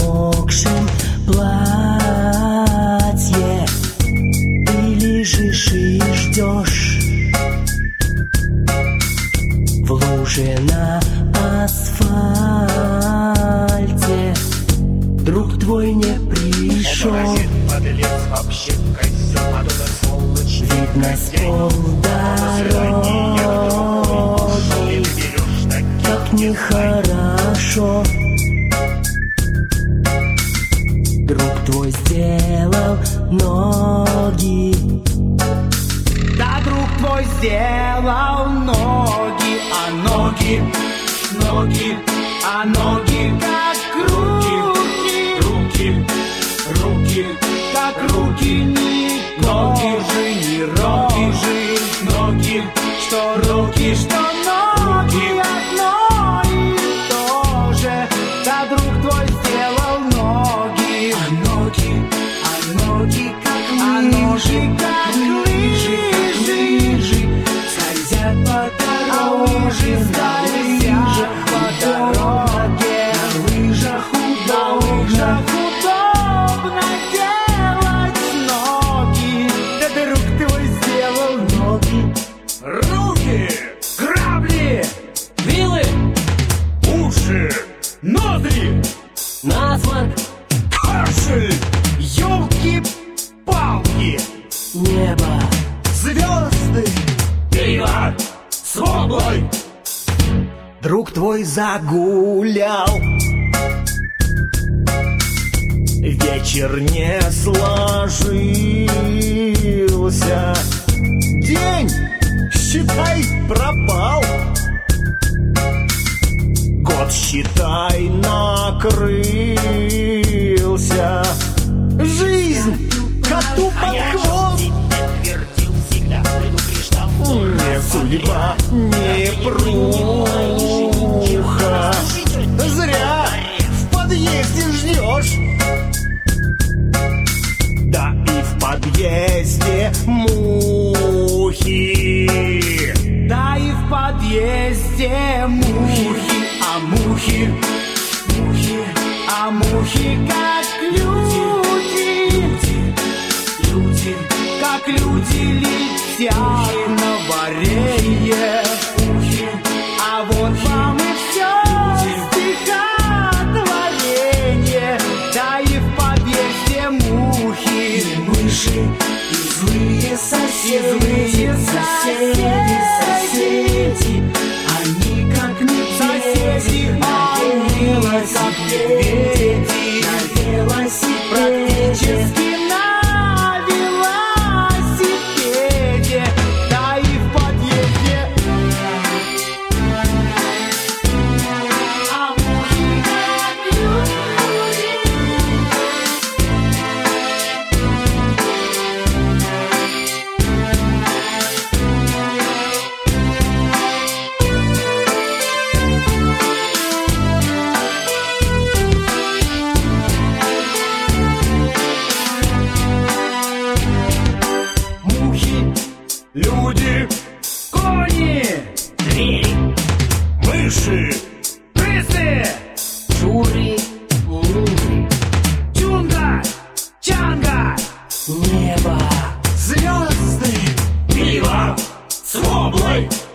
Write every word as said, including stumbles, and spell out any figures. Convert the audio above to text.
промокшем платье ты лежишь и ждешь в луже на асфальте. Друг твой не пришел, видно с полдороги, как нехорошо. Друг твой сделал ноги, да, друг твой сделал ноги, а ноги, ноги, а ноги как руки, руки, руки, как руки, не ноги же, не роги же, ноги, что руки, что ноги, одно и то же, да, друг твой сделал ноги, а ноги, а ноги как лыжи, как лыжи, лыжи, скользят по дороге, скользят по дороге, на лыжах удобно, удобно делать ноги, да, друг твой сделал ноги. Руки, грабли, вилы, уши, ноздри, насморк, кашель, елки-палки, небо, звезды, пиво с воблой. Друг твой загулял, вечер не сложился, день, считай, пропал, год, считай, накрылся, жизнь коту под хвост. Не судьба, не пруха, зря в подъезде ждешь. Да и в подъезде мухи, да и в подъезде мухи, а мухи, мухи, а мухи как люди, люди, как люди летят на варенье. А вот вам и все стихотворение. Да и в подъезде мухи, и мыши, и злые соседи, злые соседи, соседи. Они как медведи, они как медведи, на велосипеде, практически на велосипеде. Да и в подъезде, а мухи как люди. Мухи, люди, кони, двери, мыши, крысы, журы, лужи, чунга, чанга, небо, звезды, пиво с воблой.